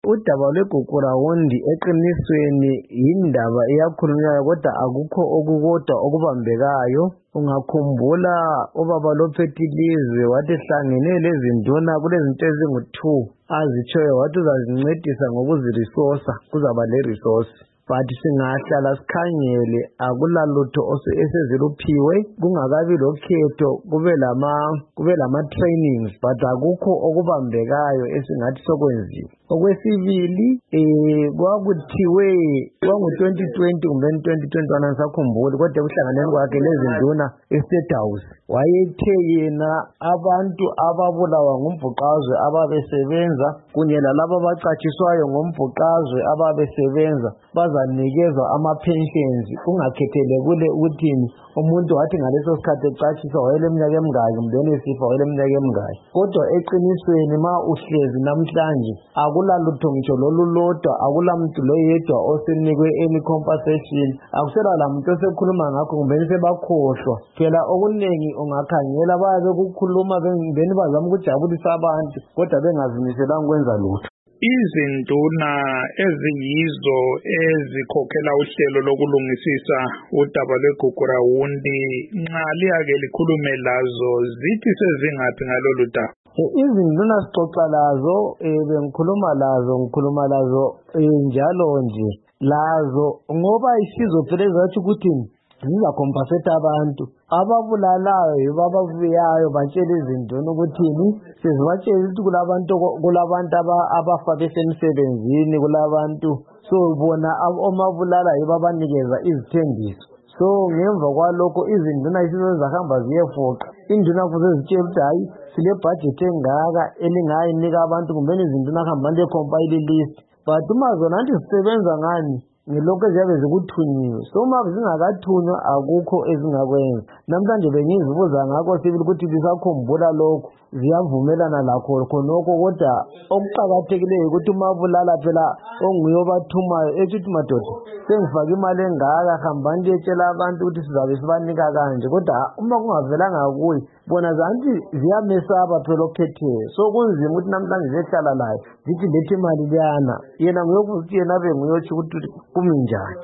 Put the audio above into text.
udaba lweGugurawundi eqinisweni yindaba eyakhulunywayo kodwa akukho okukodwa okubambekayo. Ungakhumbula ubaba lophethe ilizwe wathi hlangene lezinduna kulezinto ezingu-2 azitshoyo wathi uzazincedisa ngokuzirisosa, kuzaba le-resource. But singahlala sikhangele akulalutho eseziluphiwe, kungakabi lokhetho, kube lama-trainings, but akukho okubambekayo esingathi sokwenziwa. Okwesibili, kwakuthiwe kwangu-2020 kumbe 2021 angisakhumbuli, kodwa ekuhlanganeni kwakhe lezinduna e-State House wayethe yena abantu ababulawa ngumbhuqazwe ababesebenza kunye lalabo abacatshiswayo ngombhuqazwe ababesebenza bazanikezwa ama-pensions, kungakhethelekile ukuthini umuntu wathi ngaleso sikhathi ecatshiswa wayeleminyaka emingaki kumbe esifa wayeleminyaka emingaki. Kodwa eqinisweni ma uhlezi namhlanje akulalutho ngitsho lolulodwa, akulamuntu loyedwa osenikwe any compensation, akusela lamuntu osekhuluma ngakho kumbe sebakhohlwa. Phela okunengi ungakhangela bayabe kukhuluma bengibeni bazama ukujabulisa abantu kodwa bengazimiselanga ukwenza lutho. Izinduna eziyizo ezikhokhela uhlelo lokulungisisa udaba lweGugurawundi nxa liyake likhulume lazo zithi sezingaphi ngalolu daba? Izinduna sixoxa lazo, ngikhuluma lazo njalo nje lazo ngoba isizwe phela ezathi ukuthi zizakompensate abantu ababulalayo yibo ababuyayo batshela izinduna ukuthini, sizibatshela ukuthi kulabantu abafa besemsebenzini, kulabantu so bona omabulala yibo abanikeza izithembiso. So ngemva kwalokho izinduna isizo zahamba ziyefoqa, induna kuze zitshela ukuthi hayi sile budget engaka elingayinika abantu kumbe izinduna hamba ndecompile list, but uma zona nje zisebenza ngani ngelokho eziyabe zikuthunyiwe. So uma zingakathunywa akukho ezingakwenza. Namhlanje bengizibuza ngakho sibili ukuthi bisakhumbula lokho, ziyavumelana lakho khonokho, kodwa okuqakathekileyo ukuthi uma bulala phela onguye obathumayo ethi madoda sengifaka imali engaka hambani liyetshela abantu ukuthi sizabe sibanika kanje, kodwa uma kungavelanga kuye bona zanti ziyamesaba phela ophetheyo. So kunzima ukuthi namhlanje zehlala layo zithi lethi imali liyana yena nguye ukuthi yena benguyotsho ukuthi kumi njani.